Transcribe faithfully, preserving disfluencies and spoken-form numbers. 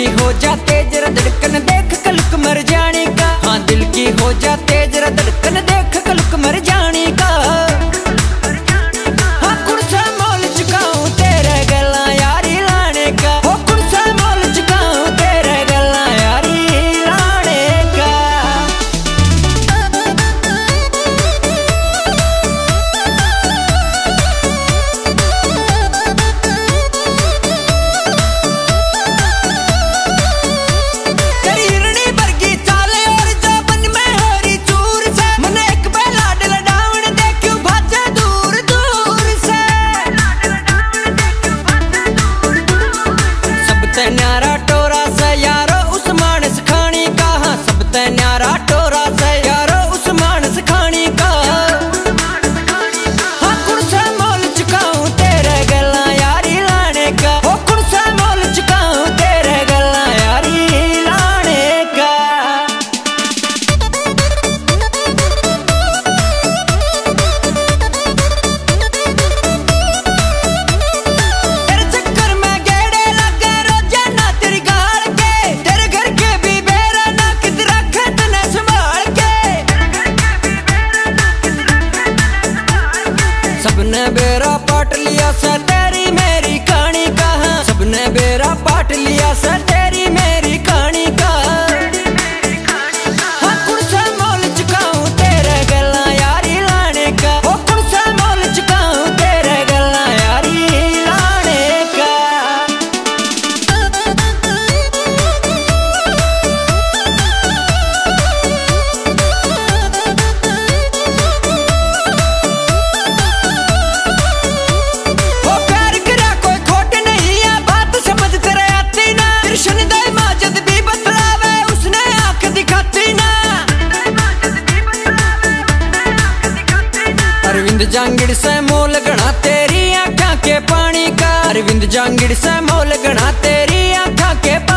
हो जाते जरा धड़कन देख कलुक मर जाने का। हाँ दिल की हो जाते जरा धड़कन देख कलुक मर जाने का। हाँ कुण सा मोल चुकाऊं तेरे गला यारी लाने का। हो कुण सा मोल चुकाऊं तेरे गला यारी लाने का। न्यारा टोरा से यारो उस मानस खानी का। हाँ सब ते न्यारा टोरा से यारो उस मानस खानी का। हाँ कुण सा मोल चुकाऊं तेरे गला यारी लाने का। हो कुण सा मोल चुकाऊं तेरे गला यारी लाने का। तेरे चक्कर में गेड़े लगे रोजाना तेरी गाल के। तेरे घर के भी बेरा ना कित रखे तने संभाल के। सबने बेरा पाट लिया सा तेरी मेरी कहानी का। हाँ सबने बेरा पाट लिया सा तेरी मेरी कहानी का। हाँ कुण सा मोल चुकाऊं तेरे गला यारी लाने का। हो कुण सा मोल चुकाऊं तेरे गला यारी लाने का। हो प्यार करा कोई खोट नहीं है बात समझ तेरे आती ना। कृष्ण दई माँ जद भी बतलावे उसने आंख दिखाती ना। अरविंद जांगिड़ से मोल गणा तेरी आंखा के पानी का। अरविंद जांगिड़ से मोल गणा तेरी आंखा के पानी